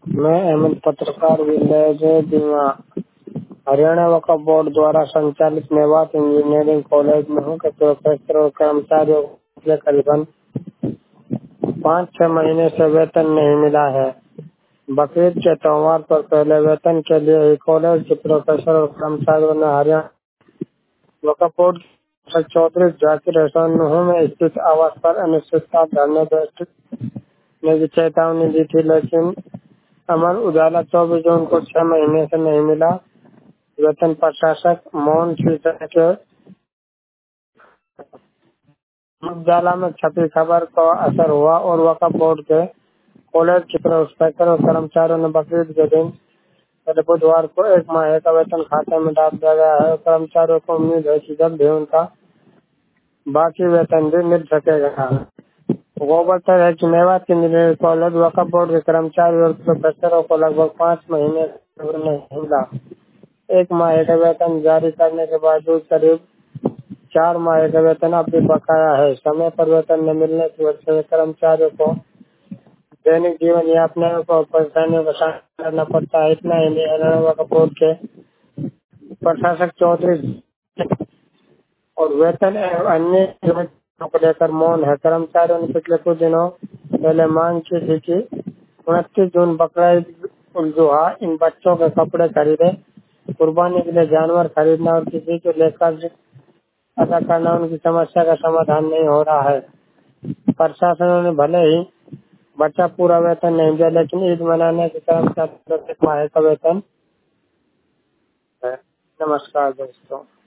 मैं अहमद पत्रकार विलेज बीमा हरियाणा वक्फ बोर्ड द्वारा संचालित मेवात इंजीनियरिंग कॉलेज में हूँ कि प्रोफेसर और कर्मचारियों को करीबन 5-6 महीने से वेतन नहीं मिला है। बकरीद के त्योहार पर पहले वेतन के लिए ही कॉलेज के प्रोफेसर और कर्मचारियों ने हरियाणा वक्फ बोर्ड चौधरी जाकिर एहसान नुहू में स्थित आवास पर अनिश्चितकाल धरने बैठने की चेतावनी दी थी, लेकिन अमर उजाला 24 जून को 6 महीने से नहीं मिला वेतन। प्रशासक मौन शीर्षक के उजाला में छपी खबर का असर हुआ और वक्फ बोर्ड के कॉलेज के प्रोफेसर और कर्मचारियों ने बकरीद के दिन पहले बुधवार को 1 माह का वेतन खाते में डाल दिया गया है। कर्मचारियों को उम्मीद है कि जल्द ही उनका बाकी वेतन भी मिल सकेगा। गौरतलब है कि Mewat engineering college Waqf board के कर्मचारी और प्रोफेसरों को लगभग 5 महीने नहीं मिला। 1 माह का वेतन जारी करने के बावजूद करीब 4 माह का वेतन अब भी बकाया है। समय पर वेतन न मिलने की वजह से कर्मचारियों को दैनिक जीवन यापन को परेशानियों का सामना करना पड़ता है। इतना ही नहीं, हरियाणा वक्फ बोर्ड के प्रशासक चौधरी और वेतन एवं अन्य योजनाओं को लेकर मौन है। कर्मचारियों ने पिछले कुछ दिनों पहले मांग की थी कि 29 जून बकरीद उल जुहा इन बच्चों के कपड़े खरीदे, कुर्बानी के लिए जानवर खरीदना और किसी को लेकर अदा करना उनकी समस्या का समाधान नहीं हो रहा है। प्रशासन ने भले ही बच्चा पूरा वेतन नहीं दिया, लेकिन ईद मनाने के कर्मचारियों को 1 माह का वेतन है। नमस्कार दोस्तों।